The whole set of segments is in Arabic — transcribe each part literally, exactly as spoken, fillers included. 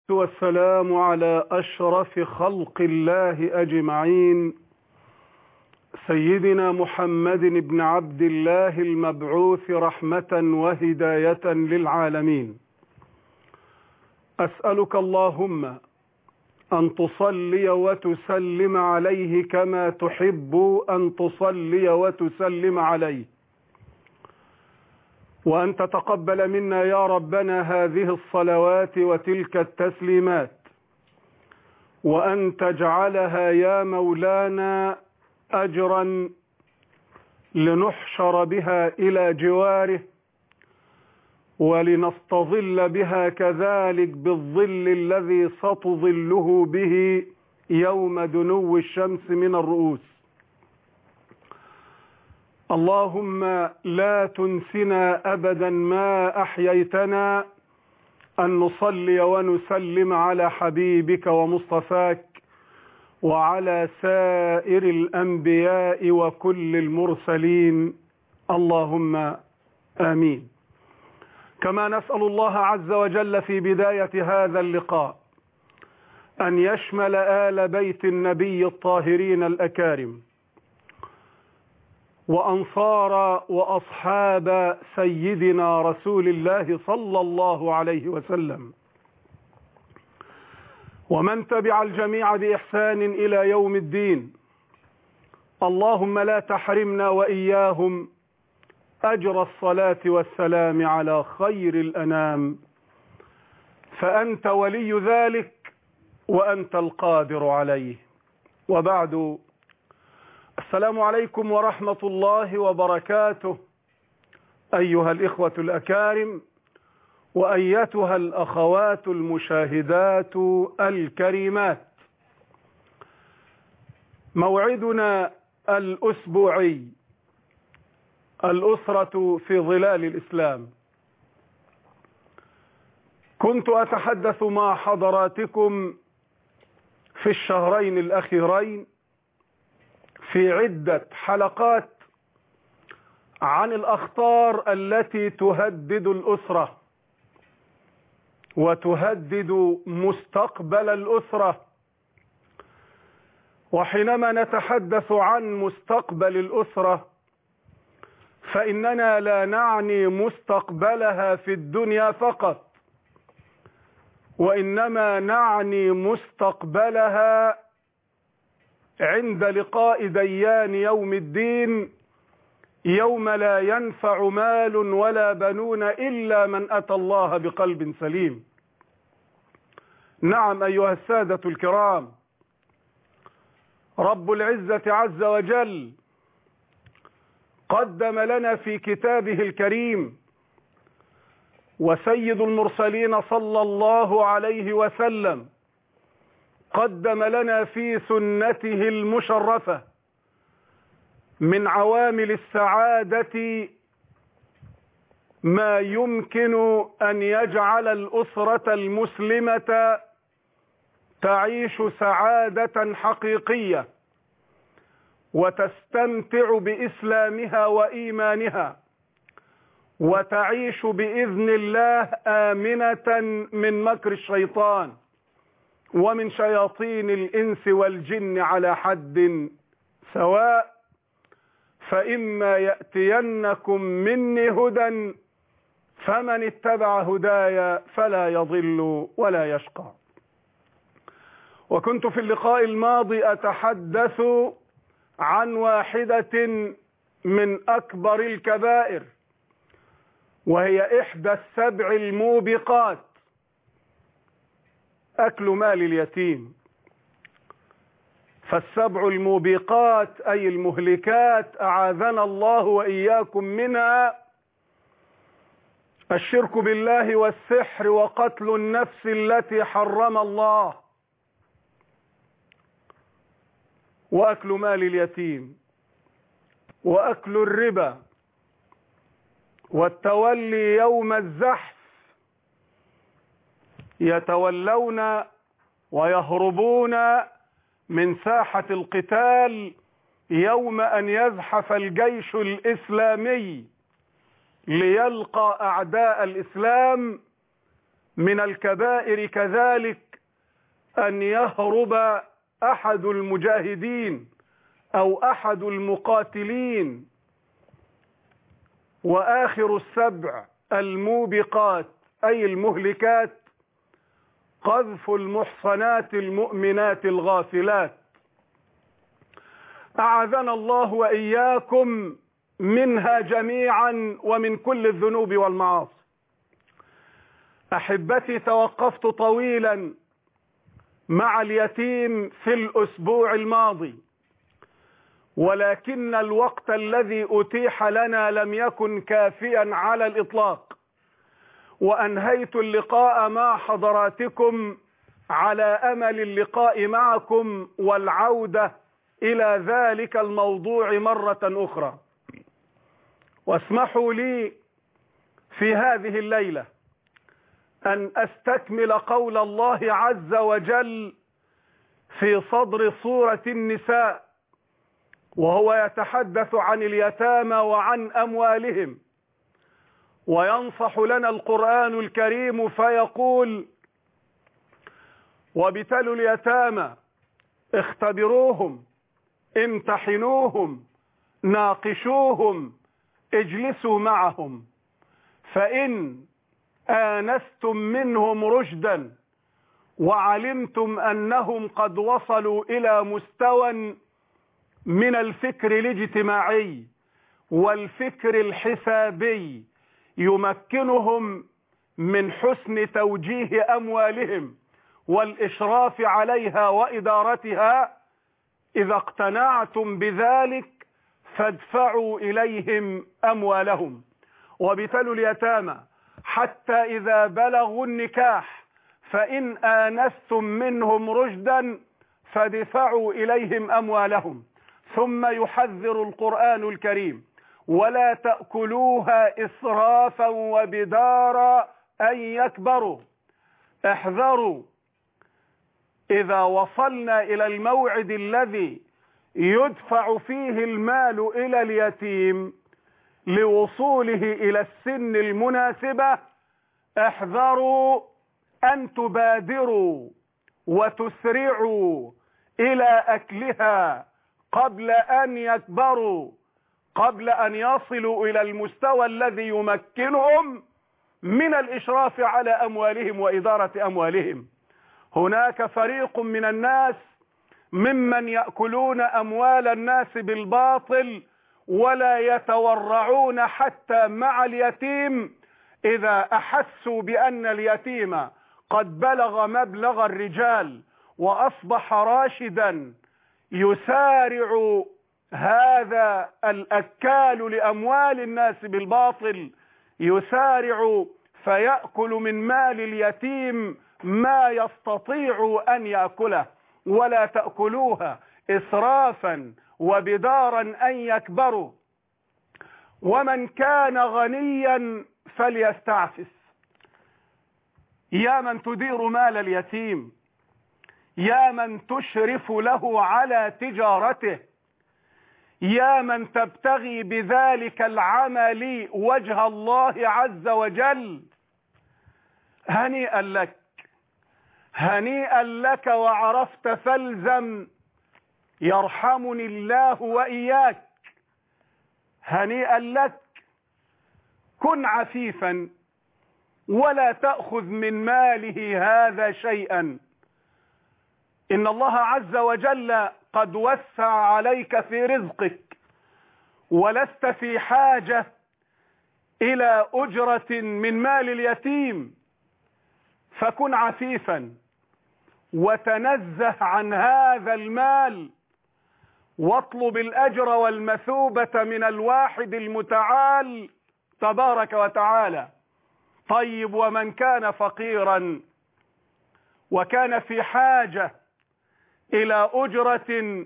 والسلام على أشرف خلق الله أجمعين، سيدنا محمد بن عبد الله المبعوث رحمة وهداية للعالمين. أسألك اللهم أن تصلي وتسلم عليه كما تحب أن تصلي وتسلم عليه، وأن تتقبل منا يا ربنا هذه الصلوات وتلك التسليمات، وأن تجعلها يا مولانا أجرا لنحشر بها إلى جواره، ولنستظل بها كذلك بالظل الذي ستظله به يوم دنو الشمس من الرؤوس. اللهم لا تنسنا أبدا ما أحييتنا أن نصلي ونسلم على حبيبك ومصطفاك وعلى سائر الأنبياء وكل المرسلين، اللهم آمين. كما نسأل الله عز وجل في بداية هذا اللقاء أن يشمل آل بيت النبي الطاهرين الأكارم وأنصار وأصحاب سيدنا رسول الله صلى الله عليه وسلم، ومن تبع الجميع بإحسان إلى يوم الدين. اللهم لا تحرمنا وإياهم أجر الصلاة والسلام على خير الأنام، فأنت ولي ذلك وأنت القادر عليه. وبعد، السلام عليكم ورحمة الله وبركاته، أيها الإخوة الأكارم وأيتها الأخوات المشاهدات الكريمات. موعدنا الأسبوعي الأسرة في ظلال الإسلام. كنت أتحدث مع حضراتكم في الشهرين الأخيرين في عدة حلقات عن الأخطار التي تهدد الأسرة وتهدد مستقبل الأسرة. وحينما نتحدث عن مستقبل الأسرة فإننا لا نعني مستقبلها في الدنيا فقط، وإنما نعني مستقبلها عند لقاء ديان يوم الدين، يوم لا ينفع مال ولا بنون إلا من أتى الله بقلب سليم. نعم أيها السادة الكرام، رب العزة عز وجل قدم لنا في كتابه الكريم، وسيد المرسلين صلى الله عليه وسلم قدم لنا في سنته المشرفة من عوامل السعادة ما يمكن أن يجعل الأسرة المسلمة تعيش سعادة حقيقية وتستمتع بإسلامها وإيمانها، وتعيش بإذن الله آمنة من مكر الشيطان ومن شياطين الإنس والجن على حد سواء. فإما يأتينكم مني هدى فمن اتبع هداي فلا يضل ولا يشقى. وكنت في اللقاء الماضي أتحدث عن واحدة من أكبر الكبائر، وهي إحدى السبع الموبقات، أكل مال اليتيم. فالسبع الموبقات أي المهلكات أعاذنا الله وإياكم منها: الشرك بالله والسحر وقتل النفس التي حرم الله وأكل مال اليتيم وأكل الربا والتولي يوم الزحف. يتولون ويهربون من ساحة القتال يوم أن يزحف الجيش الإسلامي ليلقى أعداء الإسلام من الكبائر كذلك أن يهرب أحد المجاهدين أو أحد المقاتلين. وآخر السبع الموبقات أي المهلكات قذف المحصنات المؤمنات الغافلات. أعاذنا الله وإياكم منها جميعا ومن كل الذنوب والمعاصي. أحبتي، توقفت طويلا مع اليتيم في الأسبوع الماضي، ولكن الوقت الذي أتيح لنا لم يكن كافيا على الإطلاق، وأنهيت اللقاء مع حضراتكم على أمل اللقاء معكم والعودة إلى ذلك الموضوع مرة أخرى. واسمحوا لي في هذه الليلة أن أستكمل قول الله عز وجل في صدر سورة النساء، وهو يتحدث عن اليتامى وعن أموالهم، وينصح لنا القرآن الكريم فيقول: وابتلوا اليتامى اختبروهم امتحنوهم ناقشوهم اجلسوا معهم، فإن آنستم منهم رشدا وعلمتم أنهم قد وصلوا إلى مستوى من الفكر الاجتماعي والفكر الحسابي يمكنهم من حسن توجيه أموالهم والإشراف عليها وإدارتها، إذا اقتنعتم بذلك فادفعوا إليهم أموالهم. وابتلوا اليتامى حتى إذا بلغوا النكاح فإن آنستم منهم رشدا فادفعوا إليهم أموالهم. ثم يحذر القرآن الكريم: ولا تأكلوها إسرافا وبدارا أن يكبروا. احذروا إذا وصلنا إلى الموعد الذي يدفع فيه المال إلى اليتيم لوصوله إلى السن المناسبة، احذروا أن تبادروا وتسرعوا إلى أكلها قبل أن يكبروا، قبل أن يصلوا إلى المستوى الذي يمكنهم من الإشراف على أموالهم وإدارة أموالهم. هناك فريق من الناس ممن يأكلون أموال الناس بالباطل ولا يتورعون حتى مع اليتيم. إذا أحسوا بأن اليتيم قد بلغ مبلغ الرجال وأصبح راشدا، يسارع هذا الأكال لأموال الناس بالباطل، يسارع فيأكل من مال اليتيم ما يستطيع أن يأكله. ولا تأكلوها إسرافا وبدارا أن يكبروا، ومن كان غنيا فليستعفف. يا من تدير مال اليتيم، يا من تشرف له على تجارته، يا من تبتغي بذلك العمل وجه الله عز وجل، هنيئا لك، هنيئا لك وعرفت فالزم يرحمني الله وإياك. هنيئا لك. كن عفيفا ولا تأخذ من ماله هذا شيئا. إن الله عز وجل قد وسع عليك في رزقك، ولست في حاجة إلى أجرة من مال اليتيم، فكن عفيفا وتنزه عن هذا المال، واطلب الأجر والمثوبة من الواحد المتعال تبارك وتعالى. طيب، ومن كان فقيرا وكان في حاجة إلى أجرة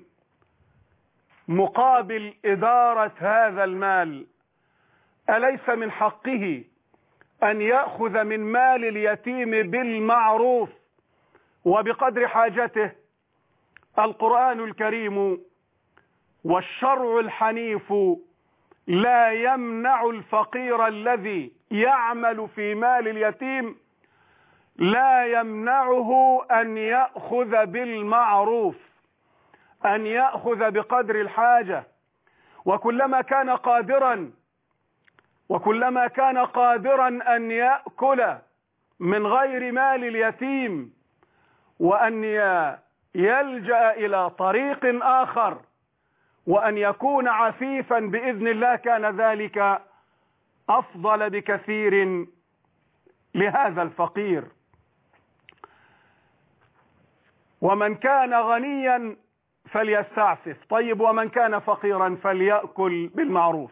مقابل إدارة هذا المال، أليس من حقه أن يأخذ من مال اليتيم بالمعروف وبقدر حاجته؟ القرآن الكريم والشرع الحنيف لا يمنع الفقير الذي يعمل في مال اليتيم لا يمنعه أن يأخذ بالمعروف، أن يأخذ بقدر الحاجة. وكلما كان قادرا وكلما كان قادرا أن يأكل من غير مال اليتيم وأن يلجأ إلى طريق آخر وأن يكون عفيفا بإذن الله، كان ذلك أفضل بكثير لهذا الفقير. ومن كان غنيا فليستعفف. طيب، ومن كان فقيرا فليأكل بالمعروف.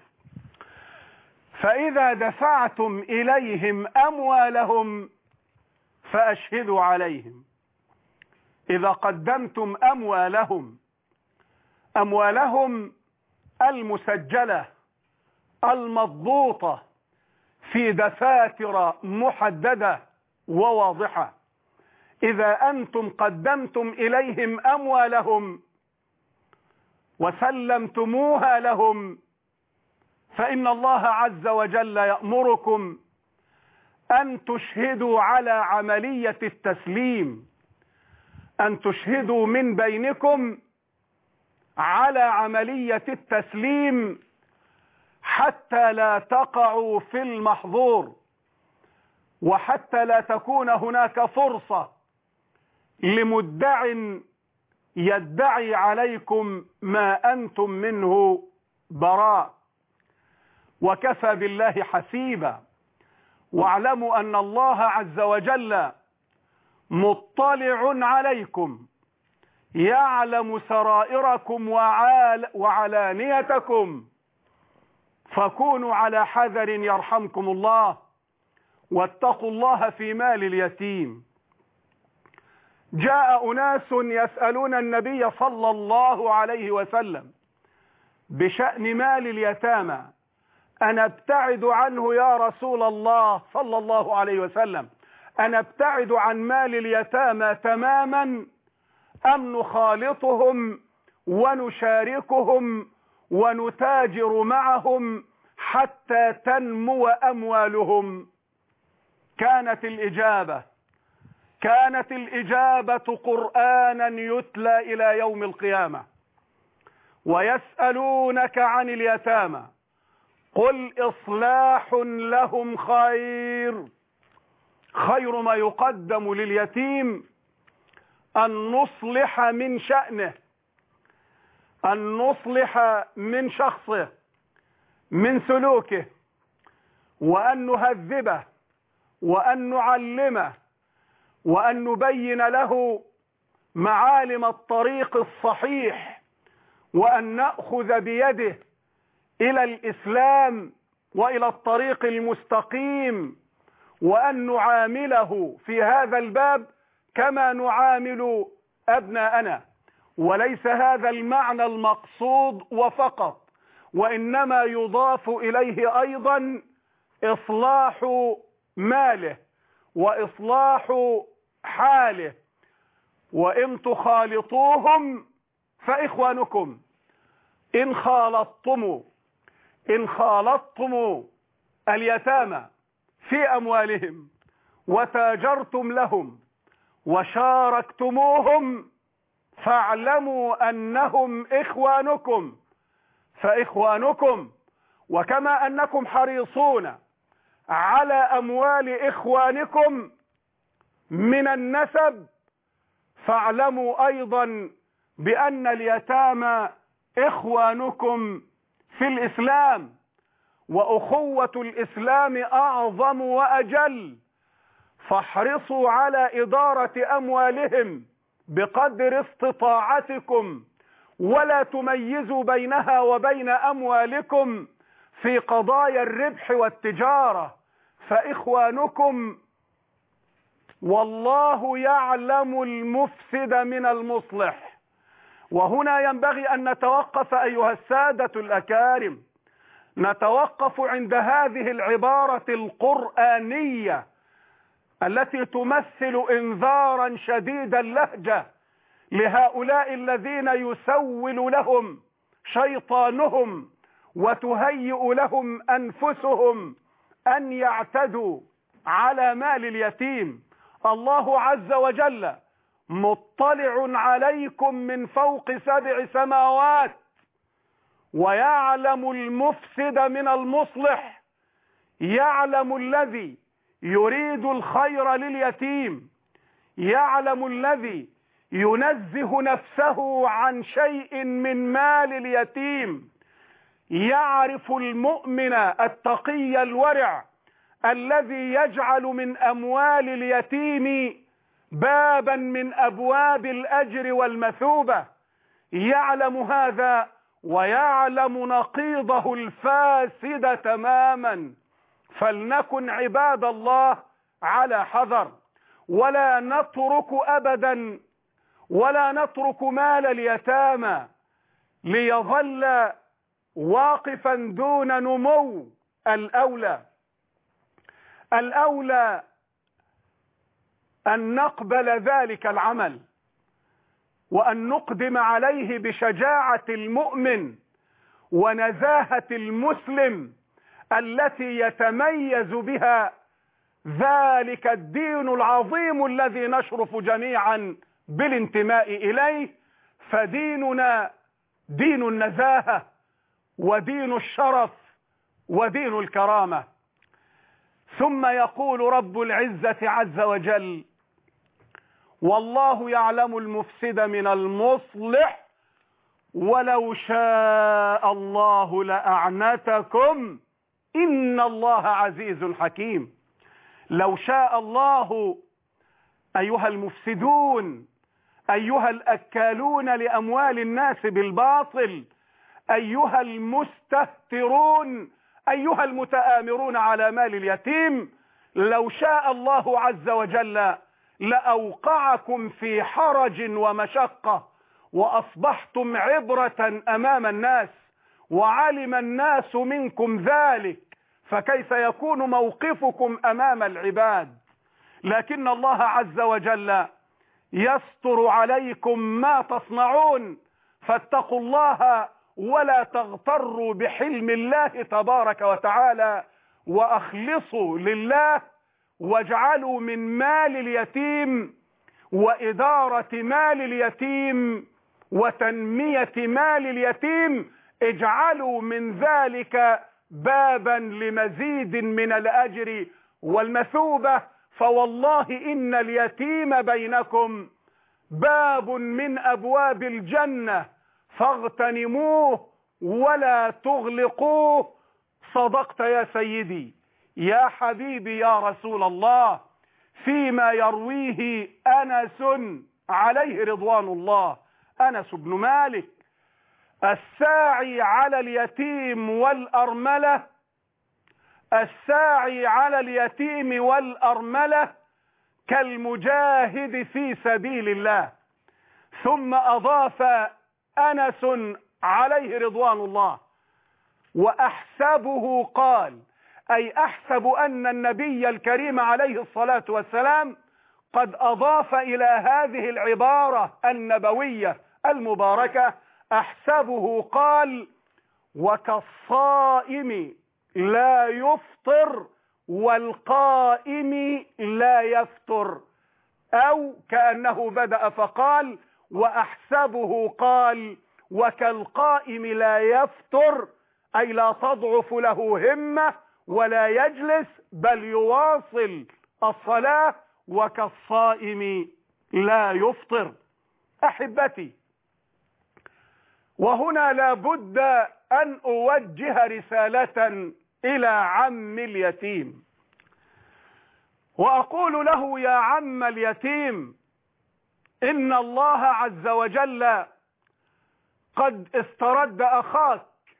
فإذا دفعتم إليهم أموالهم فأشهدوا عليهم. إذا قدمتم أموالهم أموالهم المسجلة المضبوطة في دفاتر محددة وواضحة، إذا أنتم قدمتم إليهم أموالهم وسلمتموها لهم، فإن الله عز وجل يأمركم أن تشهدوا على عملية التسليم، أن تشهدوا من بينكم على عملية التسليم حتى لا تقعوا في المحظور، وحتى لا تكون هناك فرصة لمدع يدعي عليكم ما أنتم منه براء. وكفى بالله حسيبا. واعلموا أن الله عز وجل مطلع عليكم، يعلم سرائركم وعلانيتكم، فكونوا على حذر يرحمكم الله، واتقوا الله في مال اليتيم. جاء أناس يسألون النبي صلى الله عليه وسلم بشأن مال اليتامى: أنا ابتعد عنه يا رسول الله صلى الله عليه وسلم، أنا ابتعد عن مال اليتامى تماما أم نخالطهم ونشاركهم ونتاجر معهم حتى تنمو أموالهم؟ كانت الإجابة كانت الإجابة قرآنا يتلى إلى يوم القيامة. ويسألونك عن اليتامى قل إصلاح لهم خير. خير ما يقدم لليتيم أن نصلح من شأنه، أن نصلح من شخصه، من سلوكه، وأن نهذبه، وأن نعلمه، وأن نبين له معالم الطريق الصحيح، وأن نأخذ بيده إلى الإسلام وإلى الطريق المستقيم، وأن نعامله في هذا الباب كما نعامل أبناءنا. وليس هذا المعنى المقصود وفقط، وإنما يضاف إليه أيضا إصلاح ماله وإصلاح حاله. وإن تخالطوهم فإخوانكم. إن خالطتم إن خالطتم اليتامى في أموالهم وتاجرتم لهم وشاركتموهم فاعلموا أنهم إخوانكم فإخوانكم. وكما أنكم حريصون على أموال إخوانكم من النسب، فاعلموا أيضا بأن اليتامى إخوانكم في الإسلام، وأخوة الإسلام أعظم وأجل. فاحرصوا على إدارة أموالهم بقدر استطاعتكم، ولا تميزوا بينها وبين أموالكم في قضايا الربح والتجارة، فإخوانكم والله يعلم المفسد من المصلح. وهنا ينبغي أن نتوقف أيها السادة الأكارم، نتوقف عند هذه العبارة القرآنية التي تمثل إنذارا شديد اللهجة لهؤلاء الذين يسول لهم شيطانهم وتهيئ لهم أنفسهم أن يعتدوا على مال اليتيم. الله عز وجل مطلع عليكم من فوق سبع سماوات، ويعلم المفسد من المصلح، يعلم الذي يريد الخير لليتيم، يعلم الذي ينزه نفسه عن شيء من مال اليتيم، يعرف المؤمن التقي الورع الذي يجعل من أموال اليتيم بابا من أبواب الأجر والمثوبة، يعلم هذا ويعلم نقيضه الفاسد تماما. فلنكن عباد الله على حذر، ولا نترك أبدا ولا نترك مال اليتامى ليظل واقفا دون نمو. الأولى الأولى أن نقبل ذلك العمل، وأن نقدم عليه بشجاعة المؤمن ونزاهة المسلم التي يتميز بها ذلك الدين العظيم الذي نشرف جميعا بالانتماء إليه. فديننا دين النزاهة ودين الشرف ودين الكرامة. ثم يقول رب العزة عز وجل: والله يعلم المفسد من المصلح ولو شاء الله لأعنتكم إن الله عزيز حكيم. لو شاء الله أيها المفسدون، أيها الأكالون لأموال الناس بالباطل، أيها المستهترون، أيها المتآمرون على مال اليتيم، لو شاء الله عز وجل لأوقعكم في حرج ومشقة وأصبحتم عبرة أمام الناس وعلم الناس منكم ذلك، فكيف يكون موقفكم أمام العباد؟ لكن الله عز وجل يستر عليكم ما تصنعون، فاتقوا الله ولا تغتروا بحلم الله تبارك وتعالى، وأخلصوا لله، واجعلوا من مال اليتيم وإدارة مال اليتيم وتنمية مال اليتيم، اجعلوا من ذلك بابا لمزيد من الأجر والمثوبة. فوالله إن اليتيم بينكم باب من أبواب الجنة فاغتنموه ولا تغلقوه. صدقت يا سيدي يا حبيبي يا رسول الله، فيما يرويه أنس عليه رضوان الله، أنس بن مالك: الساعي على اليتيم والأرملة الساعي على اليتيم والأرملة كالمجاهد في سبيل الله. ثم أضاف أنس عليه رضوان الله: وأحسبه قال، أي أحسب أن النبي الكريم عليه الصلاة والسلام قد أضاف إلى هذه العبارة النبوية المباركة، أحسبه قال: وكالصائم لا يفطر والقائم لا يفتر، أو كأنه بدأ فقال: وأحسبه قال: وكالقائم لا يفتر، أي لا تضعف له همة ولا يجلس بل يواصل الصلاة، وكالصائم لا يفطر. أحبتي، وهنا لابد أن أوجه رسالة إلى عم اليتيم، وأقول له: يا عم اليتيم، إن الله عز وجل قد استرد أخاك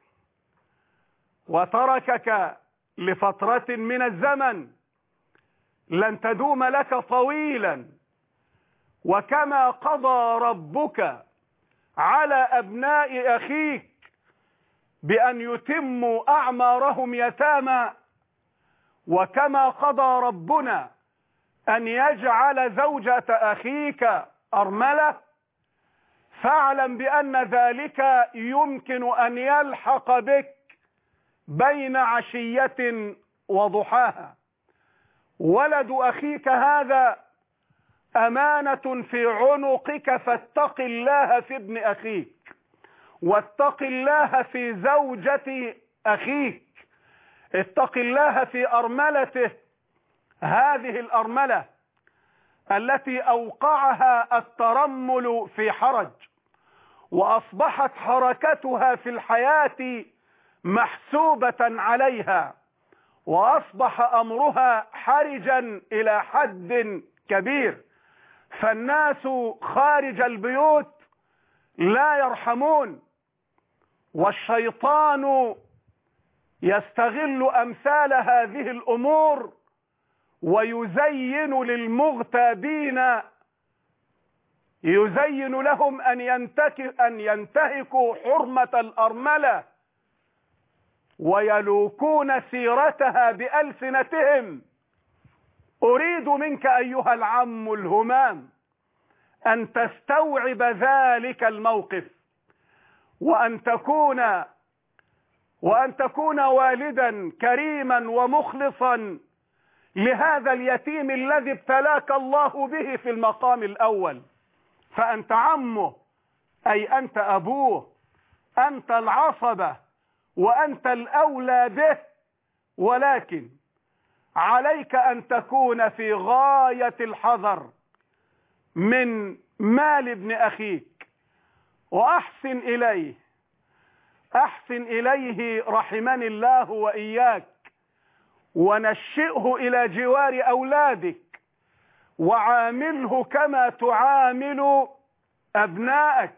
وتركك لفترة من الزمن لن تدوم لك طويلا، وكما قضى ربك على أبناء أخيك بأن يتموا أعمارهم يتامى، وكما قضى ربنا أن يجعل زوجة أخيك أرملة، فاعلم بأن ذلك يمكن أن يلحق بك بين عشية وضحاها. ولد أخيك هذا أمانة في عنقك، فاتق الله في ابن أخيك، واتق الله في زوجة أخيك، اتق الله في أرملته، هذه الأرملة التي أوقعها الترمل في حرج، وأصبحت حركتها في الحياة محسوبة عليها، وأصبح أمرها حرجا إلى حد كبير، فالناس خارج البيوت لا يرحمون، والشيطان يستغل أمثال هذه الأمور ويزين للمغتابين، يزين لهم أن ينتهكوا أن ينتهكوا حرمة الأرملة ويلوكون سيرتها بألسنتهم. أريد منك أيها العم الهمام أن تستوعب ذلك الموقف، وأن تكون وأن تكون والدا كريما ومخلصا لهذا اليتيم الذي ابتلاك الله به في المقام الأول، فأنت عمه، أي أنت أبوه، أنت العصبة وأنت الأولى به، ولكن عليك أن تكون في غاية الحذر من مال ابن أخيك، وأحسن إليه، أحسن إليه رحمني الله وإياك، ونشئه إلى جوار أولادك، وعامله كما تعامل أبنائك،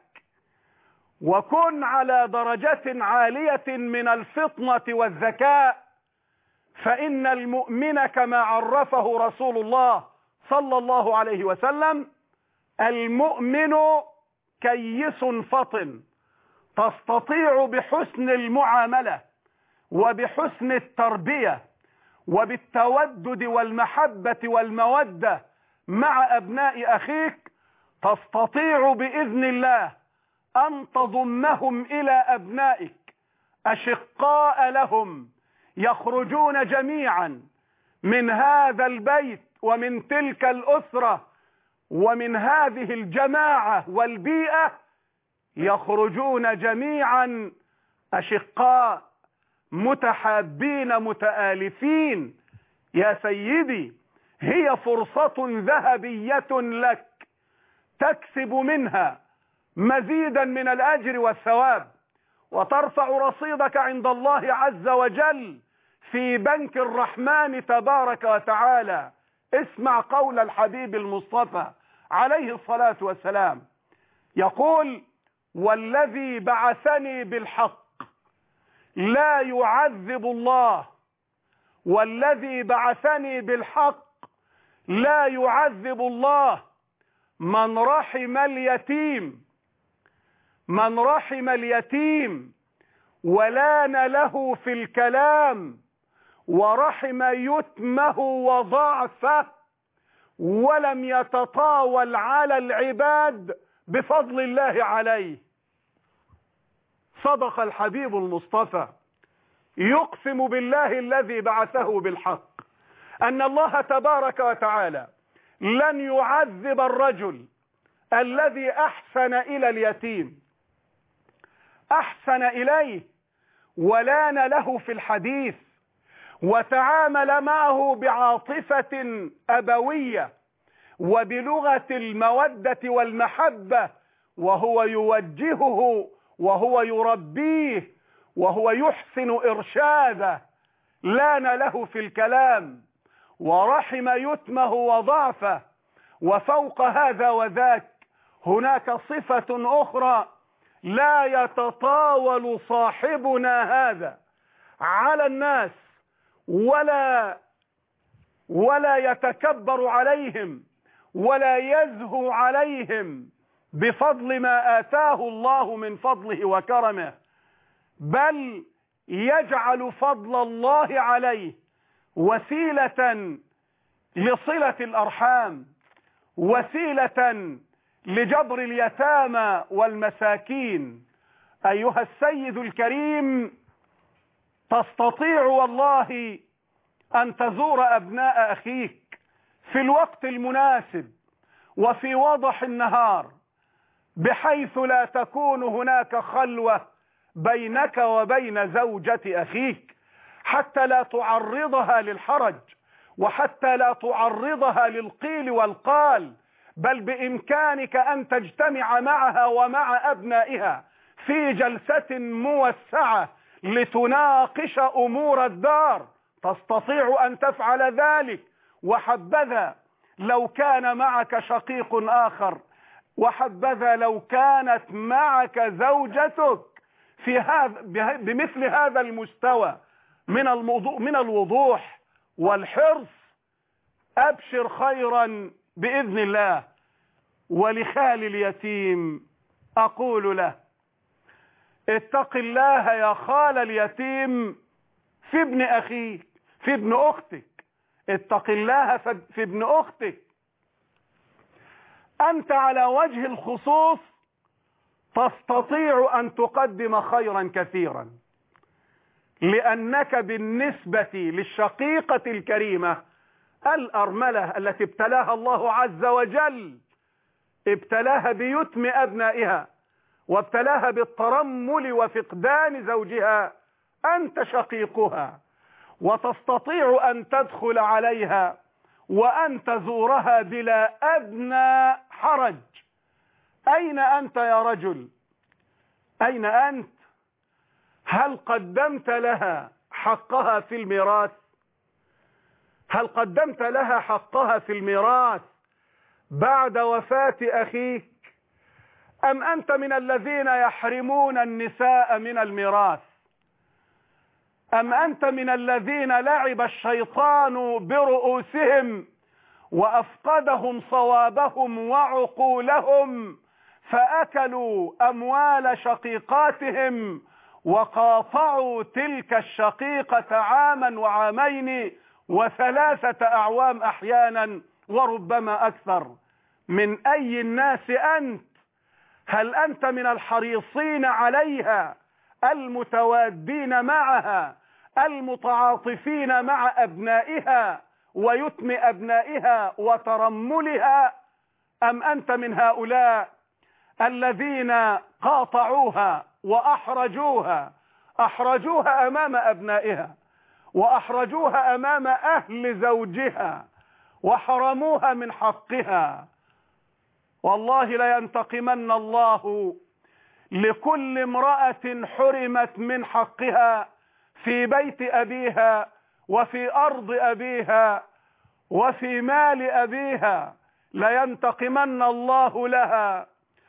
وكن على درجة عالية من الفطنة والذكاء، فإن المؤمن كما عرفه رسول الله صلى الله عليه وسلم: المؤمن كيس فطن، تستطيع بحسن المعاملة وبحسن التربية وبالتودد والمحبة والمودة مع أبناء أخيك، تستطيع بإذن الله أن تضمهم إلى أبنائك أشقاء لهم، يخرجون جميعا من هذا البيت ومن تلك الأسرة ومن هذه الجماعة والبيئة، يخرجون جميعا أشقاء متحابين متآلفين. يا سيدي، هي فرصة ذهبية لك تكسب منها مزيدا من الأجر والثواب، وترفع رصيدك عند الله عز وجل في بنك الرحمن تبارك وتعالى. اسمع قول الحبيب المصطفى عليه الصلاة والسلام، يقول: والذي بعثني بالحق لا يعذب الله، والذي بعثني بالحق لا يعذب الله من رحم اليتيم، من رحم اليتيم ولان له في الكلام، ورحم يتمه وضعفه، ولم يتطاول على العباد بفضل الله عليه. صدق الحبيب المصطفى، يقسم بالله الذي بعثه بالحق أن الله تبارك وتعالى لن يعذب الرجل الذي أحسن إلى اليتيم، أحسن إليه ولان له في الحديث، وتعامل معه بعاطفة أبوية وبلغة المودة والمحبة، وهو يوجهه وهو يربيه وهو يحسن إرشاده، لان له في الكلام ورحم يتمه وضعفه. وفوق هذا وذاك هناك صفة أخرى: لا يتطاول صاحبنا هذا على الناس ولا ولا يتكبر عليهم ولا يزهو عليهم بفضل ما آتاه الله من فضله وكرمه، بل يجعل فضل الله عليه وسيلة لصلة الأرحام، وسيلة لجبر اليتامى والمساكين. أيها السيد الكريم، تستطيع والله أن تزور أبناء أخيك في الوقت المناسب وفي وضح النهار، بحيث لا تكون هناك خلوة بينك وبين زوجة أخيك، حتى لا تعرضها للحرج، وحتى لا تعرضها للقيل والقال، بل بإمكانك أن تجتمع معها ومع أبنائها في جلسة موسعة لتناقش أمور الدار. تستطيع أن تفعل ذلك. وحبذا لو كان معك شقيق آخر، وحبذا لو كانت معك زوجتك في هذا بمثل هذا المستوى من الموضوع من الوضوح والحرص. أبشر خيرا بإذن الله. ولخال اليتيم أقول له: اتق الله يا خال اليتيم في ابن أخيك، في ابن أختك. اتق الله في ابن أختك. أنت على وجه الخصوص تستطيع أن تقدم خيرا كثيرا، لأنك بالنسبة للشقيقة الكريمة الأرملة التي ابتلاها الله عز وجل، ابتلاها بيتم أبنائها، وابتلاها بالترمل وفقدان زوجها، أنت شقيقها، وتستطيع أن تدخل عليها وأن تزورها بلا أدنى حرج. أين أنت يا رجل؟ أين أنت؟ هل قدمت لها حقها في الميراث؟ هل قدمت لها حقها في الميراث بعد وفاة أخيك؟ أم أنت من الذين يحرمون النساء من الميراث؟ أم أنت من الذين لعب الشيطان برؤوسهم وأفقدهم صوابهم وعقولهم، فأكلوا أموال شقيقاتهم وقاطعوا تلك الشقيقة عاما وعامين وثلاثة أعوام أحيانا وربما أكثر؟ من أي الناس أنت؟ هل أنت من الحريصين عليها، المتوادين معها، المتعاطفين مع أبنائها ويتم أبنائها وترملها؟ أم أنت من هؤلاء الذين قاطعوها وأحرجوها، أحرجوها أمام أبنائها، وأحرجوها أمام أهل زوجها، وحرموها من حقها؟ والله لينتقمن الله لكل امرأة حرمت من حقها في بيت أبيها وفي أرض أبيها وفي مال أبيها. لينتقمن الله لها،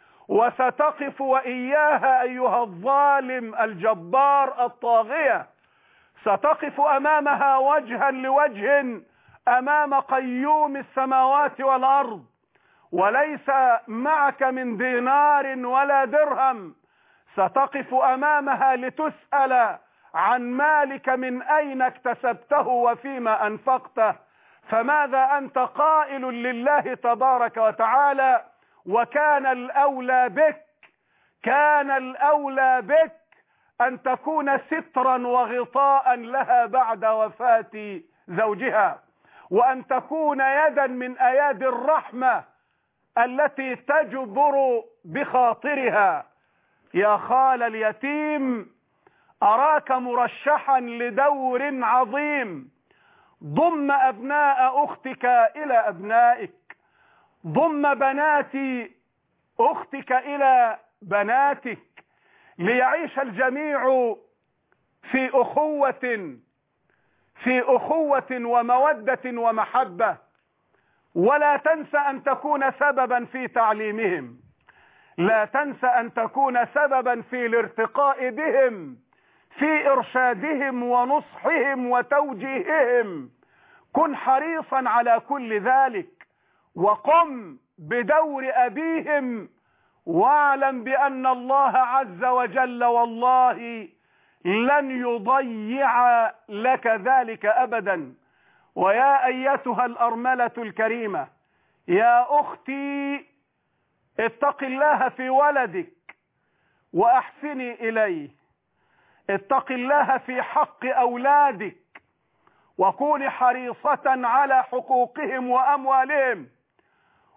وستقف وإياها أيها الظالم الجبار الطاغية، ستقف أمامها وجها لوجه أمام قيوم السماوات والأرض، وليس معك من دينار ولا درهم. ستقف أمامها لتسأل عن مالك من أين اكتسبته وفيما أنفقته. فماذا أنت قائل لله تبارك وتعالى؟ وكان الأولى بك، كان الأولى بك أن تكون سترا وغطاء لها بعد وفاة زوجها، وأن تكون يدا من أيادي الرحمة التي تجبر بخاطرها. يا خال اليتيم، أراك مرشحا لدور عظيم. ضم أبناء أختك إلى أبنائك، ضم بنات أختك إلى بناتك، ليعيش الجميع في أخوة في أخوة ومودة ومحبة. ولا تنسى أن تكون سببا في تعليمهم، لا تنسى أن تكون سببا في الارتقاء بهم، في إرشادهم ونصحهم وتوجيههم. كن حريصا على كل ذلك، وقم بدور أبيهم، واعلم بأن الله عز وجل والله لن يضيع لك ذلك أبدا. ويا أيتها الأرملة الكريمة، يا أختي، اتق الله في ولدك وأحسني إليه، اتق الله في حق أولادك، وكوني حريصة على حقوقهم وأموالهم،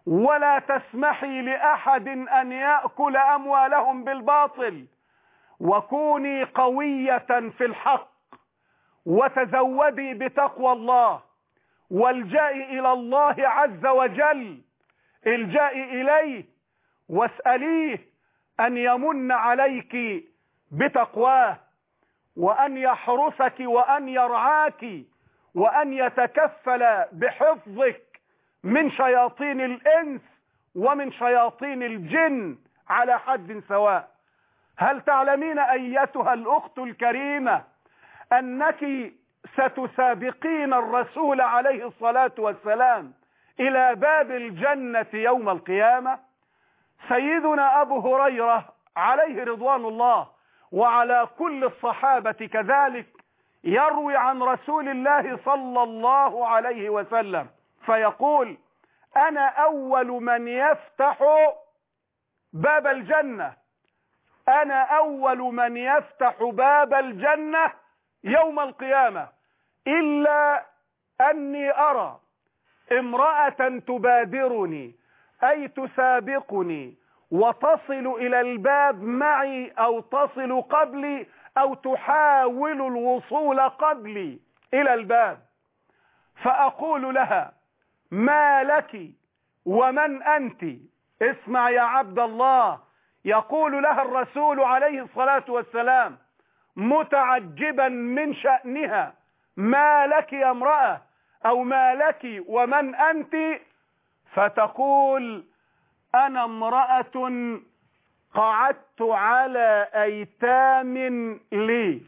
ولا تسمحي لأحد أن يأكل أموالهم بالباطل، وكوني قوية في الحق، وتزودي بتقوى الله، والجئي إلى الله عز وجل، الجئي إليه واسأليه أن يمن عليك بتقواه، وأن يحرسك وأن يرعاك، وأن يتكفل بحفظك من شياطين الإنس ومن شياطين الجن على حد سواء. هل تعلمين أيتها الأخت الكريمة أنك ستسابقين الرسول عليه الصلاة والسلام إلى باب الجنة يوم القيامة؟ سيدنا أبو هريرة عليه رضوان الله وعلى كل الصحابة كذلك يروي عن رسول الله صلى الله عليه وسلم فيقول: أنا أول من يفتح باب الجنة، أنا أول من يفتح باب الجنة يوم القيامة، إلا أني أرى امرأة تبادرني أي تسابقني وتصل إلى الباب معي، أو تصل قبلي، أو تحاول الوصول قبلي إلى الباب، فأقول لها: ما لك ومن أنت؟ اسمع يا عبد الله، يقول لها الرسول عليه الصلاة والسلام متعجبا من شأنها: ما لك يا امرأة، أو ما لك ومن أنت؟ فتقول: أنا امرأة قعدت على أيتام لي،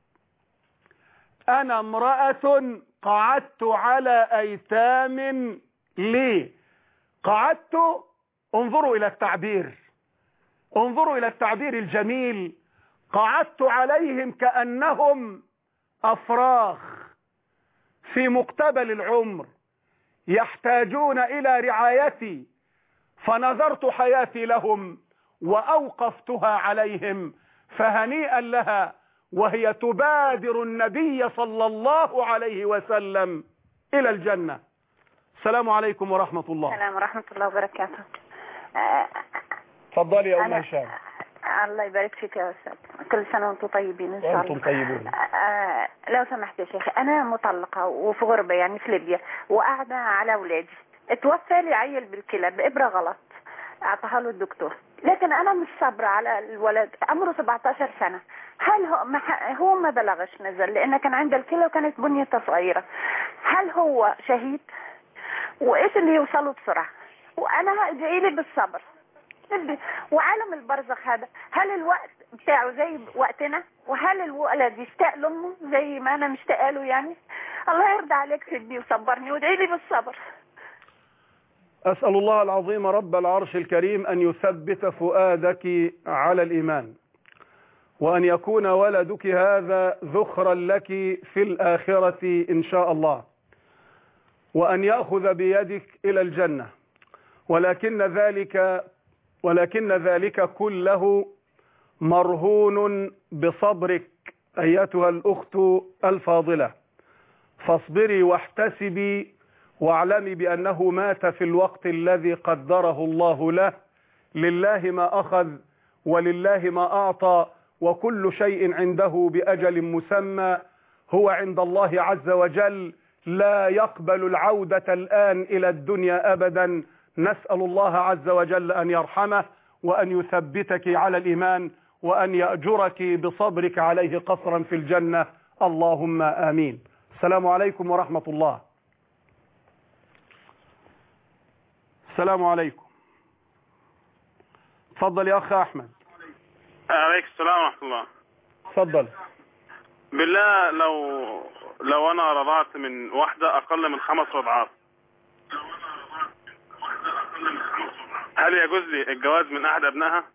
أنا امرأة قعدت على أيتام لي. قعدت، انظروا إلى التعبير، انظروا إلى التعبير الجميل، قعدت عليهم كأنهم أفراخ في مقتبل العمر يحتاجون إلى رعايتي، فنذرت حياتي لهم وأوقفتها عليهم، فهنيئا لها وهي تبادر النبي صلى الله عليه وسلم إلى الجنة. السلام عليكم ورحمة الله. السلام ورحمة الله وبركاته. تفضلي يا أم هشام. الله يبارك فيك يا أستاذ، كل سنة وأنتم طيبين إن شاء الله. وأنتم طيبون. آه لو سمحت يا شيخ، أنا مطلقة وفي غربة يعني في ليبيا، وقاعدة على أولادي. اتوفى لي عيل بالكلى بإبرة غلط أعطاها له الدكتور، لكن أنا مش صابرة على الولد، عمره سبعتاشر سنة. هل هو ما, هو ما بلغش نزل لأنه كان عنده الكلى وكانت بنيته صغيرة، هل هو شهيد؟ وإيش اللي يوصله بسرعة؟ وأنا ادعي لي بالصبر. وعالم البرزخ هذا، هل الوقت بتاعه زي وقتنا؟ وهل الولد يشتاق لامه زي ما انا مشتاقه له؟ يعني الله يرضى عليك سيدي وصبرني وادعي لي بالصبر. أسأل الله العظيم رب العرش الكريم أن يثبت فؤادك على الإيمان، وأن يكون ولدك هذا ذخرا لك في الآخرة إن شاء الله، وأن يأخذ بيدك إلى الجنة. ولكن ذلك ولكن ذلك كله مرهون بصبرك أيتها الأخت الفاضلة، فاصبري واحتسبي واعلمي بأنه مات في الوقت الذي قدره الله له. لله ما أخذ ولله ما أعطى، وكل شيء عنده بأجل مسمى. هو عند الله عز وجل لا يقبل العودة الآن إلى الدنيا أبدا. نسأل الله عز وجل أن يرحمه وأن يثبتك على الإيمان وأن يأجرك بصبرك عليه قصرا في الجنة، اللهم آمين. السلام عليكم ورحمة الله. السلام عليكم. تفضل يا أخ أحمد. عليك السلام ورحمة الله. تفضل. بالله لو لو أنا رضعت من واحدة أقل من خمس رضعات، هل يجوز لي الجواز من أحد أبنائها؟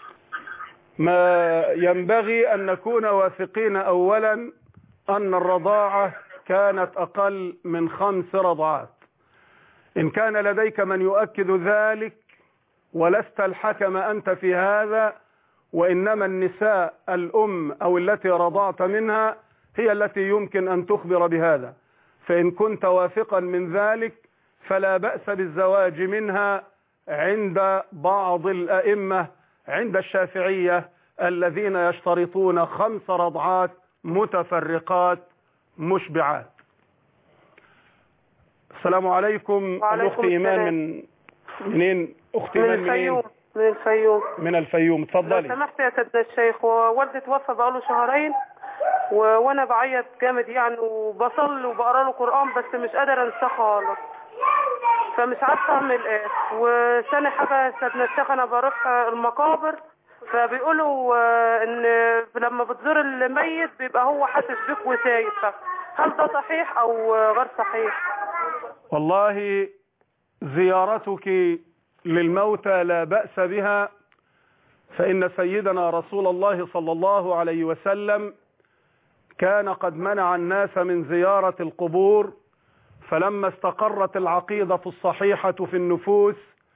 ما ينبغي أن نكون واثقين أولا أن الرضاعة كانت أقل من خمس رضعات. إن كان لديك من يؤكد ذلك ولست الحكم أنت في هذا، وإنما النساء الأم أو التي رضعت منها هي التي يمكن أن تخبر بهذا، فإن كنت واثقا من ذلك فلا بأس بالزواج منها عند بعض الأئمة، عند الشافعية الذين يشترطون خمس رضعات متفرقات مشبعات. السلام عليكم. الأخت إيمان من منين؟ أخت إيمان من الفيوم. منين؟ من الفيوم. من الفيوم، لو اتفضلي. سمحت يا سيدنا الشيخ، ووالدي توفى بقاله شهرين و... وانا بعيط جامد يعني، وبصلي وبقرا له قران بس مش قادره انساه خالص، فمش عارفه اعمل ايه. وثاني حاجه يا سيدنا الشيخ، انا بروح المقابر فبيقولوا ان لما بتزور الميت بيبقى هو حاسس بيك وشايفك، هل ده صحيح او غير صحيح؟ والله زيارتك للموتى لا بأس بها، فإن سيدنا رسول الله صلى الله عليه وسلم كان قد منع الناس من زيارة القبور، فلما استقرت العقيدة الصحيحة في النفوس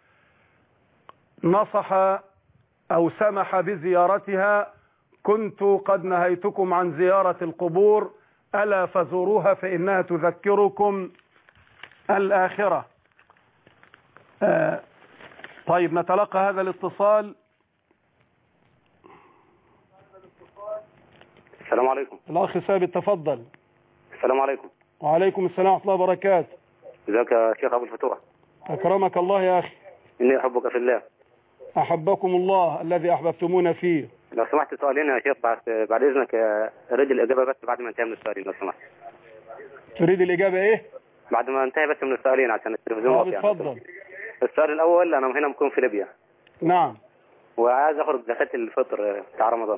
نصح أو سمح بزيارتها. كنت قد نهيتكم عن زيارة القبور، ألا فزوروها فإنها تذكركم الآخرة. آه طيب نتلقى هذا الاتصال. السلام عليكم. الأخ ثابت تفضل. السلام عليكم. وعليكم السلام ورحمة الله وبركاته. ازيك يا شيخ أبو الفتوح؟ أكرمك الله يا أخي. إني أحبك في الله. أحبكم الله الذي أحببتمونا فيه. لو سمحت سؤالين يا شيخ، بعد بعد إذنك أريد الإجابة بس بعد ما انتهي من السؤالين لو سمحت. تريد الإجابة إيه؟ بعد ما انتهي بس من السؤالين عشان التلفزيون واقف. اتفضل. السؤال الأول، أنا هنا مكون في ليبيا. نعم. وعايز أخرج زكاة الفطر بتاع رمضان.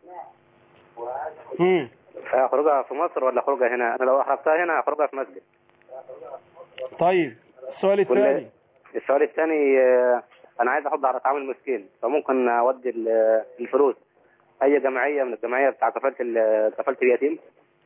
امم فأخرجها في مصر ولا أخرجها هنا؟ أنا لو أخرجتها هنا أخرجها في مسجد. طيب السؤال الثاني. السؤال الثاني، أنا عايز أحض على طعام المسكين، فممكن أودي الفلوس أي جمعية من الجمعية بتاع كفالة كفالة اليتيم؟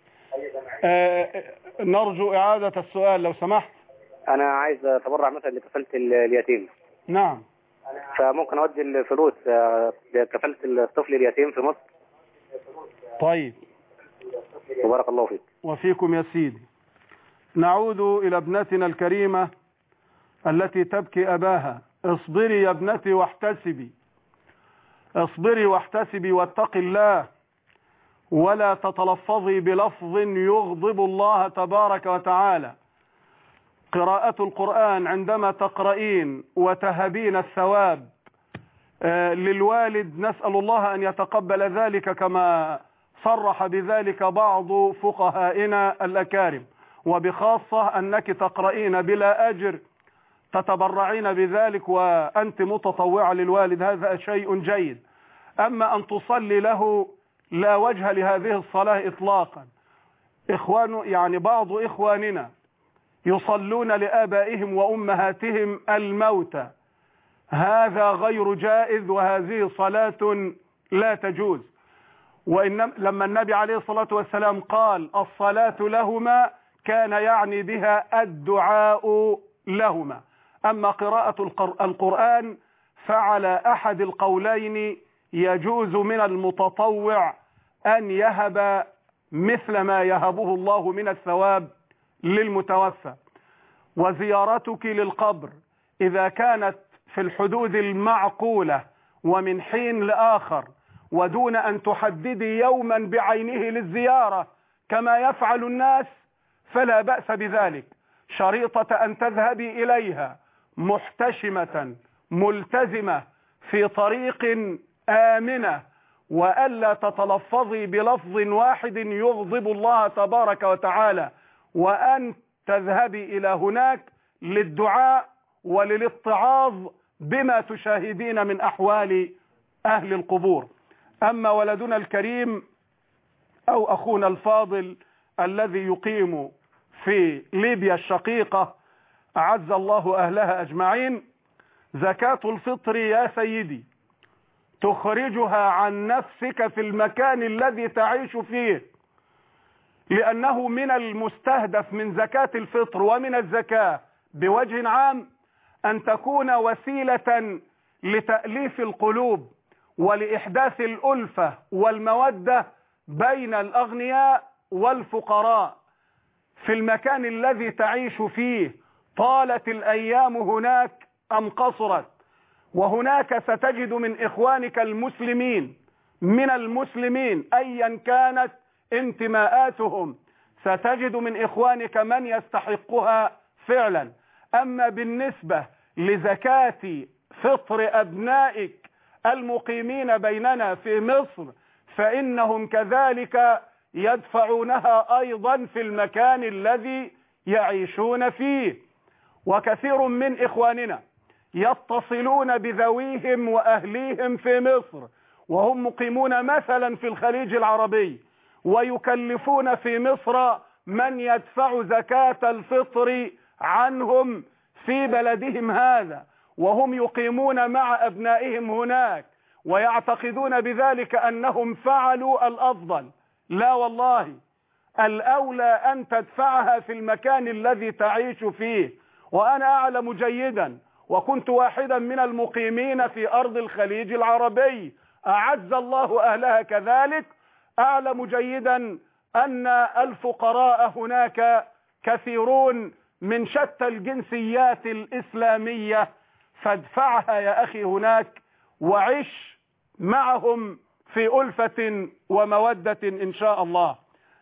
آه نرجو إعادة السؤال لو سمحت. أنا عايز أتبرع مثلا لكفالة اليتيم. نعم. فممكن أودي الفلوس لكفالة الطفل اليتيم في مصر؟ طيب. وبارك الله فيك. وفيكم يا سيدي. نعود إلى ابنتنا الكريمة التي تبكي أباها. اصبري يا ابنتي واحتسبي، اصبري واحتسبي واتقي الله، ولا تتلفظي بلفظ يغضب الله تبارك وتعالى. قراءة القرآن عندما تقرأين وتهبين الثواب للوالد، نسأل الله أن يتقبل ذلك كما صرح بذلك بعض فقهائنا الأكارم، وبخاصة أنك تقرأين بلا أجر تتبرعين بذلك وأنت متطوعة للوالد، هذا شيء جيد. أما أن تصلي له لا وجه لهذه الصلاة إطلاقا. إخوان يعني بعض إخواننا يصلون لآبائهم وأمهاتهم الموتى، هذا غير جائز وهذه صلاة لا تجوز. وإنما لما النبي عليه الصلاة والسلام قال الصلاة لهما كان يعني بها الدعاء لهما. أما قراءة القرآن فعلى أحد القولين يجوز من المتطوع أن يهب مثل ما يهبه الله من الثواب للمتوفى. وزيارتك للقبر إذا كانت في الحدود المعقولة ومن حين لآخر ودون أن تحددي يوما بعينه للزيارة كما يفعل الناس فلا بأس بذلك، شريطة أن تذهبي إليها محتشمة ملتزمة في طريق آمنة، وألا تتلفظي بلفظ واحد يغضب الله تبارك وتعالى، وأن تذهبي إلى هناك للدعاء وللاتعاظ بما تشاهدين من أحوال أهل القبور. أما ولدنا الكريم أو أخونا الفاضل الذي يقيم في ليبيا الشقيقة أعز الله أهلها أجمعين، زكاة الفطر يا سيدي تخرجها عن نفسك في المكان الذي تعيش فيه، لأنه من المستهدف من زكاة الفطر ومن الزكاة بوجه عام أن تكون وسيلة لتأليف القلوب ولإحداث الألفة والمودة بين الأغنياء والفقراء في المكان الذي تعيش فيه. طالت الأيام هناك أم قصرت؟ وهناك ستجد من إخوانك المسلمين من المسلمين أيا كانت انتماءاتهم، ستجد من إخوانك من يستحقها فعلا. أما بالنسبة لزكاة فطر أبنائك المقيمين بيننا في مصر فإنهم كذلك يدفعونها أيضا في المكان الذي يعيشون فيه. وكثير من إخواننا يتصلون بذويهم وأهليهم في مصر وهم مقيمون مثلا في الخليج العربي، ويكلفون في مصر من يدفع زكاة الفطر عنهم في بلدهم هذا، وهم يقيمون مع أبنائهم هناك ويعتقدون بذلك أنهم فعلوا الأفضل. لا والله، الأولى أن تدفعها في المكان الذي تعيش فيه. وأنا أعلم جيدا وكنت واحدا من المقيمين في أرض الخليج العربي، أعز الله أهلها كذلك، أعلم جيدا أن الفقراء هناك كثيرون من شتى الجنسيات الإسلامية، فادفعها يا أخي هناك وعش معهم في ألفة ومودة إن شاء الله.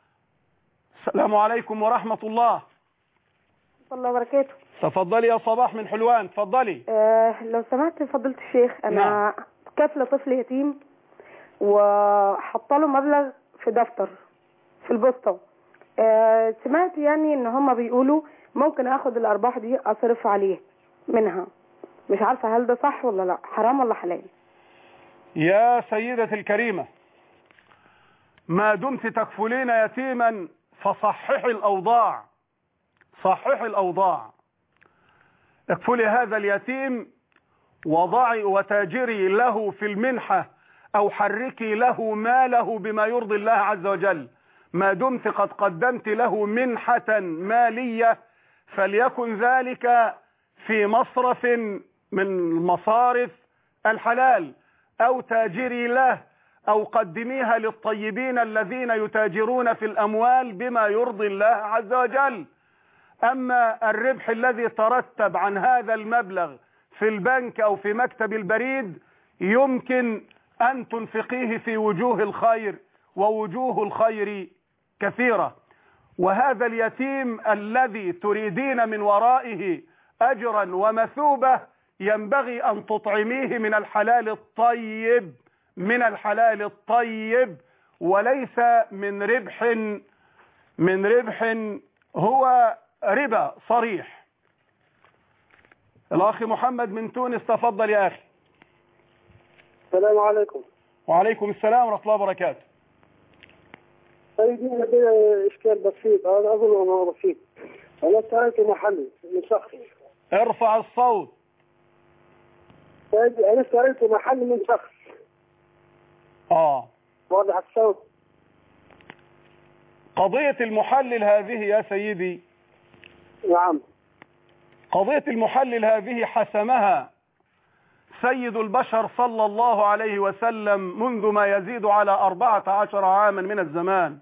السلام عليكم ورحمة الله. الله وبركاته. تفضلي يا صباح من حلوان، تفضلي. آه لو سمحت فضيلة الشيخ، أنا نعم. كافلة طفل يتيم وحاطه له مبلغ في دفتر في البوسطة. آه سمعت يعني إن هما بيقولوا ممكن آخد الأرباح دي أصرف عليه منها، مش عارفة هل ده صح ولا لا، حرام ولا حلال؟ يا سيدتي الكريمة، ما دمت تكفلين يتيما فصححي الأوضاع، صححي الأوضاع، اكفلي هذا اليتيم وضعي وتاجري له في المنحة أو حركي له ماله بما يرضي الله عز وجل. ما دمت قد قدمت له منحة مالية فليكن ذلك في مصرف من مصارف الحلال، أو تاجري له أو قدميها للطيبين الذين يتاجرون في الأموال بما يرضي الله عز وجل. أما الربح الذي ترتب عن هذا المبلغ في البنك أو في مكتب البريد يمكن أن تنفقيه في وجوه الخير، ووجوه الخير كثيرة. وهذا اليتيم الذي تريدين من ورائه أجرا ومثوبة ينبغي أن تطعميه من الحلال الطيب، من الحلال الطيب، وليس من ربح من ربح هو ربا صريح. الأخ محمد من تونس، تفضل يا أخي. السلام عليكم. وعليكم السلام ورحمة الله وبركاته. سيدي لدينا إشكال بسيط، هذا أظن أنه بسيط. أنا اشتريت محل من شخص. ارفع الصوت. سيدي أنا اشتريت محل من شخص. آه. واضح الصوت. قضية المحلل هذه يا سيدي. نعم. قضية المحلل هذه حسمها سيد البشر صلى الله عليه وسلم منذ ما يزيد على أربعة عشر عاما من الزمان،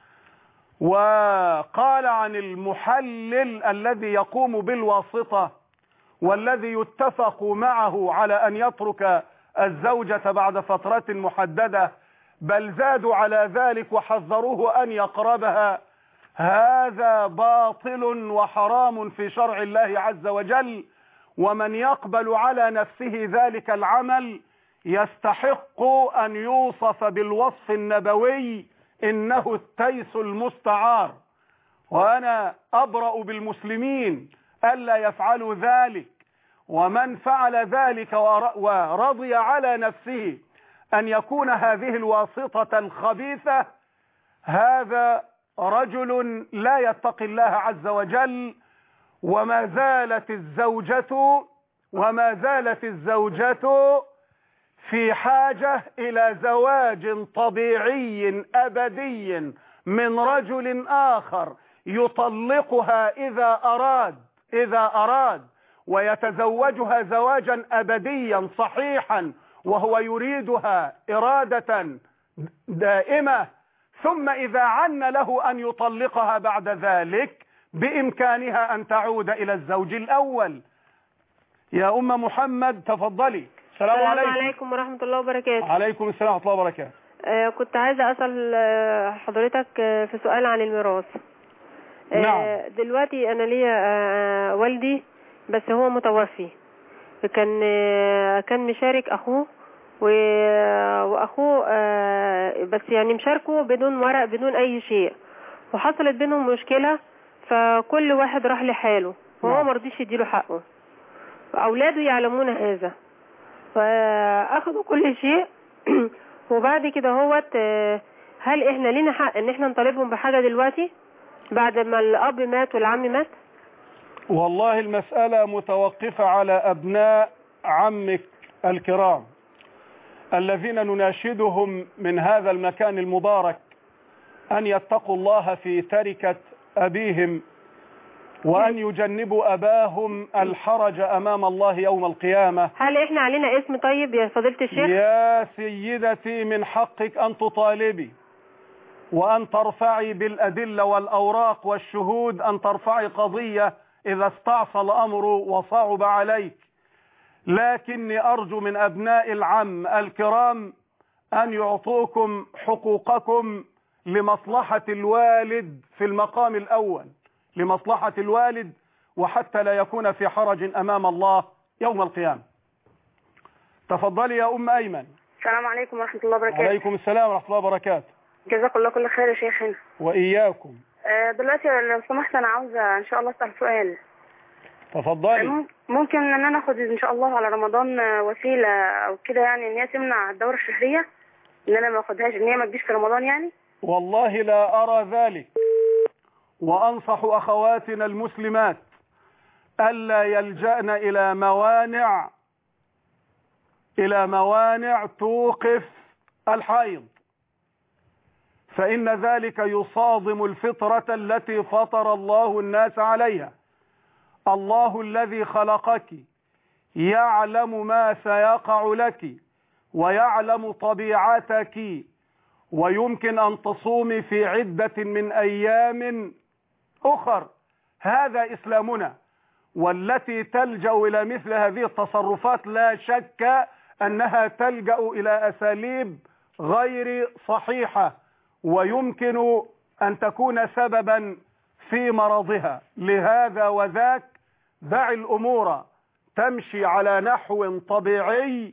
وقال عن المحلل الذي يقوم بالواسطة والذي يتفق معه على أن يترك الزوجة بعد فترة محددة، بل زادوا على ذلك وحذروه أن يقربها. هذا باطل وحرام في شرع الله عز وجل، ومن يقبل على نفسه ذلك العمل يستحق أن يوصف بالوصف النبوي إنه التيس المستعار. وأنا أبرأ بالمسلمين ألا يفعلوا ذلك، ومن فعل ذلك ورضي على نفسه أن يكون هذه الواسطة الخبيثة هذا رجل لا يتقي الله عز وجل. وما زالت الزوجة وما زالت الزوجة في حاجة إلى زواج طبيعي أبدي من رجل آخر يطلقها إذا أراد إذا أراد ويتزوجها زواجا أبديا صحيحا وهو يريدها إرادة دائمة، ثم إذا عن له أن يطلقها بعد ذلك بإمكانها أن تعود إلى الزوج الأول. يا أم محمد تفضلي. السلام السلام عليكم. عليكم ورحمة الله وبركاته. عليكم السلام ورحمة الله وبركاته. آه كنت عايزة أسأل آه حضرتك آه في سؤال عن الميراث. آه نعم. دلوقتي أنا ليا آه والدي بس هو متوفي، كان آه كان مشارك أخوه وأخوه آه بس يعني مشاركه بدون ورق بدون أي شيء، وحصلت بينهم مشكلة فكل واحد راح لحاله وهو نعم. مرضيش يديله حقه. أولاده يعلمون هذا فأخذوا كل شيء وبعد كده هوت هل احنا لينا حق ان احنا نطالبهم بحاجة دلوقتي بعد ما الاب مات والعم مات؟ والله المسألة متوقفة على أبناء عمك الكرام الذين نناشدهم من هذا المكان المبارك أن يتقوا الله في تركة أبيهم وأن يجنبوا أباهم الحرج أمام الله يوم القيامة. هل إحنا علينا اسم طيب يا فضيلة الشيخ؟ يا سيدتي من حقك أن تطالبي وأن ترفعي بالأدلة والأوراق والشهود، أن ترفعي قضية إذا استعصى الأمر وصعب عليك، لكني أرجو من أبناء العم الكرام أن يعطوكم حقوقكم لمصلحة الوالد في المقام الأول، لمصلحة الوالد وحتى لا يكون في حرج أمام الله يوم القيامة. تفضلي يا أم أيمن. السلام عليكم ورحمة الله وبركاته. عليكم السلام ورحمة الله وبركاته. جزاك الله كل خير يا شيخنا. وإياكم. آه دلوقتي لو سمحت أنا عاوزة إن شاء الله أسأل سؤال. تفضلي. ممكن إن أنا أخد إن شاء الله على رمضان وسيلة أو كده يعني إن هي تمنع الدورة الشهرية، إن أنا ما أخدهاش إن هي ما تجيش في رمضان يعني؟ والله لا أرى ذلك، وأنصح أخواتنا المسلمات ألا يلجأن إلى موانع إلى موانع توقف الحيض، فإن ذلك يصادم الفطرة التي فطر الله الناس عليها. الله الذي خلقك يعلم ما سيقع لك ويعلم طبيعتك، ويمكن أن تصومي في عدة من أيام أخر. هذا إسلامنا، والتي تلجأ إلى مثل هذه التصرفات لا شك أنها تلجأ إلى أساليب غير صحيحة ويمكن أن تكون سببا في مرضها. لهذا وذاك دع الأمور تمشي على نحو طبيعي،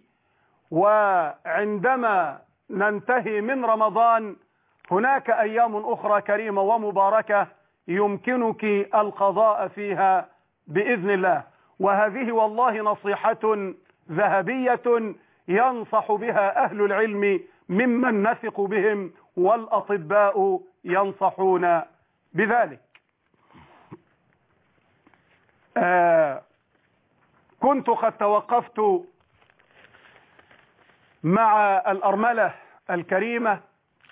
وعندما ننتهي من رمضان هناك أيام أخرى كريمة ومباركة يمكنك القضاء فيها بإذن الله. وهذه والله نصيحة ذهبية ينصح بها أهل العلم ممن نثق بهم، والأطباء ينصحون بذلك. آه كنت قد توقفت مع الأرملة الكريمة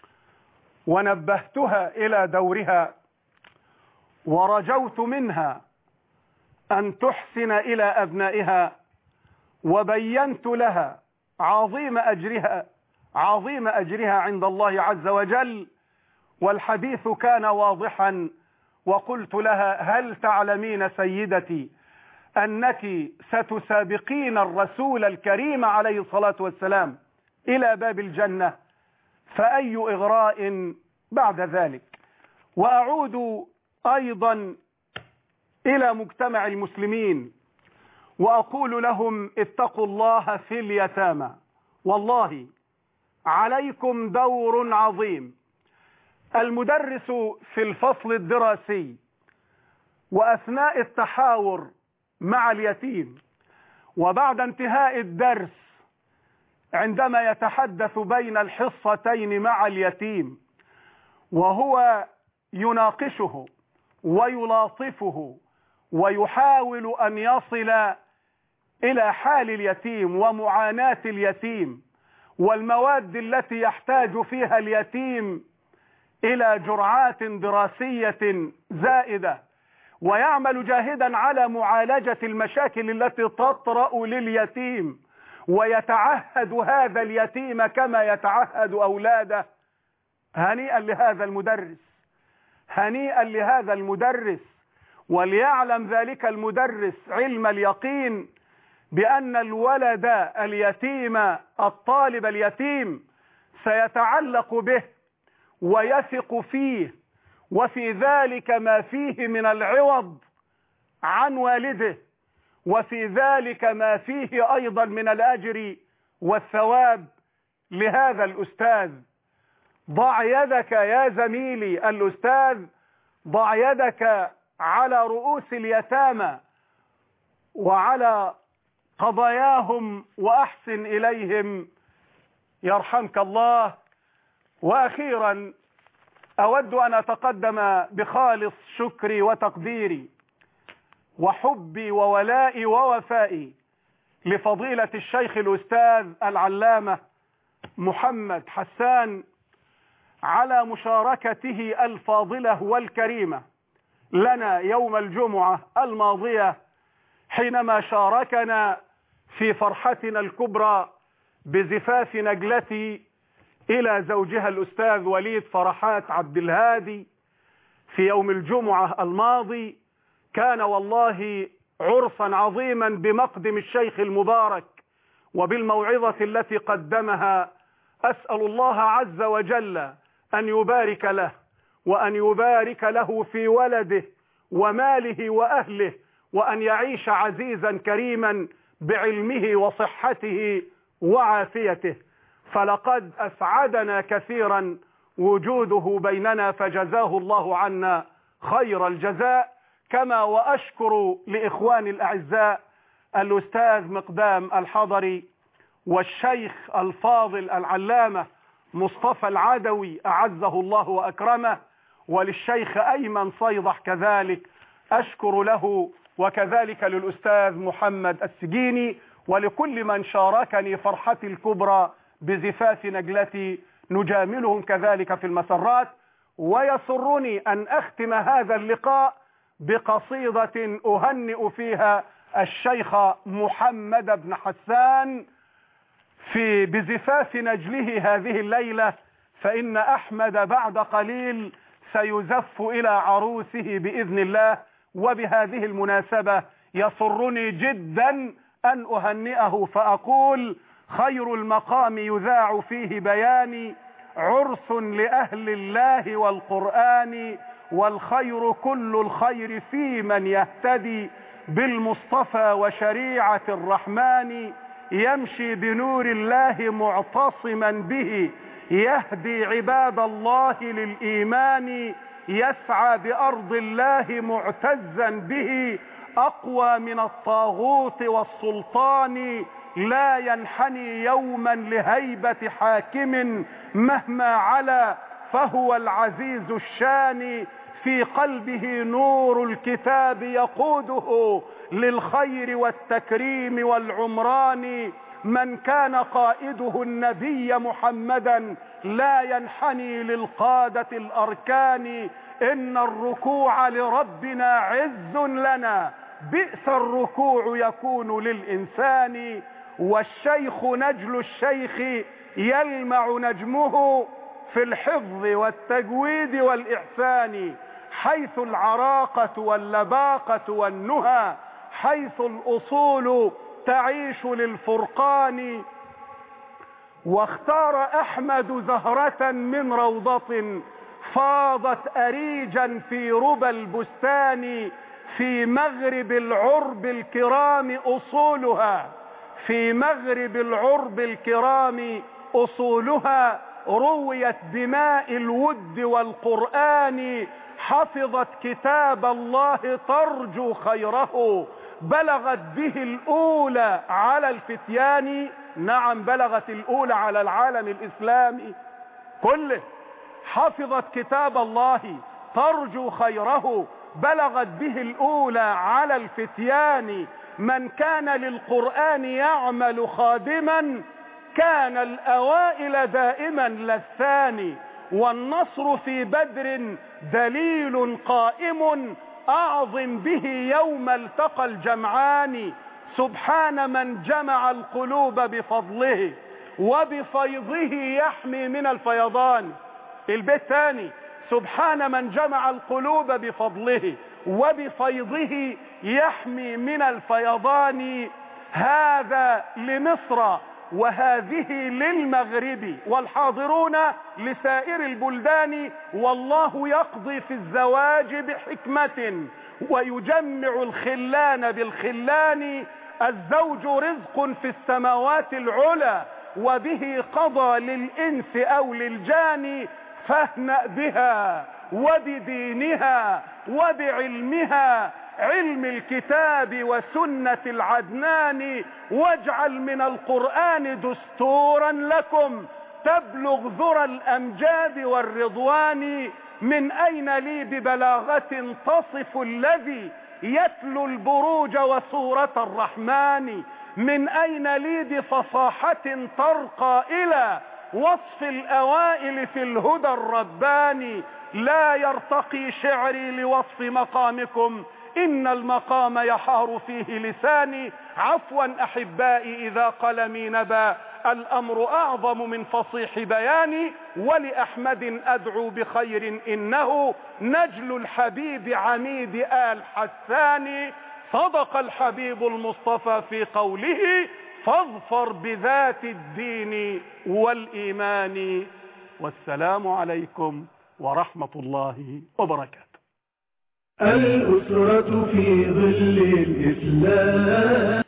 ونبهتها إلى دورها، ورجوت منها أن تحسن إلى أبنائها، وبينت لها عظيم أجرها عظيم أجرها عند الله عز وجل، والحديث كان واضحا. وقلت لها: هل تعلمين سيدتي أنك ستسابقين الرسول الكريم عليه الصلاة والسلام إلى باب الجنة؟ فأي إغراء بعد ذلك. وأعود أيضا إلى مجتمع المسلمين وأقول لهم: اتقوا الله في اليتامى، والله عليكم دور عظيم. المدرس في الفصل الدراسي وأثناء التحاور مع اليتيم وبعد انتهاء الدرس عندما يتحدث بين الحصتين مع اليتيم وهو يناقشه ويلاطفه ويحاول أن يصل إلى حال اليتيم ومعاناة اليتيم والمواد التي يحتاج فيها اليتيم إلى جرعات دراسية زائدة، ويعمل جاهدا على معالجة المشاكل التي تطرأ لليتيم، ويتعهد هذا اليتيم كما يتعهد أولاده. هنيئا لهذا المدرس، هنيئا لهذا المدرس وليعلم ذلك المدرس علم اليقين بأن الولد اليتيم الطالب اليتيم سيتعلق به ويثق فيه، وفي ذلك ما فيه من العوض عن والده، وفي ذلك ما فيه أيضا من الأجر والثواب لهذا الأستاذ. ضع يدك يا زميلي الأستاذ، ضع يدك على رؤوس اليتامى وعلى قضاياهم وأحسن إليهم يرحمك الله. وأخيرا أود أن أتقدم بخالص شكري وتقديري وحبي وولائي ووفائي لفضيلة الشيخ الأستاذ العلامة محمد حسان على مشاركته الفاضلة والكريمة لنا يوم الجمعة الماضية، حينما شاركنا في فرحتنا الكبرى بزفاف نجلتي إلى زوجها الأستاذ وليد فرحات عبد الهادي في يوم الجمعة الماضي. كان والله عرسا عظيما بمقدم الشيخ المبارك وبالموعظة التي قدمها. أسأل الله عز وجل أن يبارك له وأن يبارك له في ولده وماله وأهله، وأن يعيش عزيزا كريما بعلمه وصحته وعافيته، فلقد أسعدنا كثيرا وجوده بيننا، فجزاه الله عنا خير الجزاء. كما وأشكر لإخواني الأعزاء الأستاذ مقدام الحضري والشيخ الفاضل العلامة مصطفى العدوي أعزه الله وأكرمه، وللشيخ أيمن صيدح كذلك أشكر له، وكذلك للأستاذ محمد السجيني، ولكل من شاركني فرحتي الكبرى بزفاف نجلتي، نجاملهم كذلك في المسرات. ويسرني أن أختم هذا اللقاء بقصيدة أهنئ فيها الشيخ محمد بن حسان في بزفاف نجله هذه الليلة، فإن أحمد بعد قليل سيزف إلى عروسه بإذن الله. وبهذه المناسبة يسرني جدا أن أهنئه فأقول: خير المقام يذاع فيه بياني، عرس لأهل الله والقرآن، والخير كل الخير في من يهتدي بالمصطفى وشريعة الرحمن، يمشي بنور الله معتصما به، يهدي عباد الله للإيمان، يسعى بأرض الله معتزا به، أقوى من الطاغوت والسلطان، لا ينحني يوما لهيبة حاكم مهما علا، فهو العزيز الشان، في قلبه نور الكتاب يقوده للخير والتكريم والعمران، من كان قائده النبي محمدا لا ينحني للقادة الأركان، إن الركوع لربنا عز لنا، بئس الركوع يكون للإنسان، والشيخ نجل الشيخ يلمع نجمه في الحفظ والتجويد والإحسان، حيث العراقة واللباقة والنهى، حيث الأصول تعيش للفرقان. واختار أحمد زهرة من روضة فاضت أريجا في ربى البستان، في مغرب العرب الكرام أصولها، في مغرب العرب الكرام أصولها، رويت بماء الود والقرآن، حفظت كتاب الله ترجو خيره، بلغت به الأولى على الفتيان. نعم، بلغت الأولى على العالم الإسلامي كله. حفظت كتاب الله ترجو خيره، بلغت به الأولى على الفتيان، من كان للقرآن يعمل خادما، كان الأوائل دائما للثاني، والنصر في بدر دليل قائم، أعظم به يوم التقى الجمعان، سبحان من جمع القلوب بفضله، وبفيضه يحمي من الفيضان. البيت ثاني: سبحان من جمع القلوب بفضله، وبفيضه يحمي من الفيضان. هذا لمصر وهذه للمغرب والحاضرون لسائر البلدان. والله يقضي في الزواج بحكمة ويجمع الخلان بالخلان. الزوج رزق في السماوات العلى وبه قضى للإنس أو للجان. فاهنأ بها وبدينها وبعلمها، علم الكتاب وسنة العدنان. واجعل من القرآن دستورا لكم تبلغ ذرى الأمجاد والرضوان. من أين لي ببلاغة تصف الذي يتلو البروج وصورة الرحمن؟ من أين لي بفصاحة ترقى إلى وصف الأوائل في الهدى الرباني؟ لا يرتقي شعري لوصف مقامكم، إن المقام يحار فيه لساني. عفوا أحبائي إذا قلمي نبى، الأمر أعظم من فصيح بياني. ولأحمد أدعو بخير إنه نجل الحبيب عميد آل حسان. صدق الحبيب المصطفى في قوله فاظفر بذات الدين والإيمان. والسلام عليكم ورحمة الله وبركاته. الأسرة في ظل الإسلام.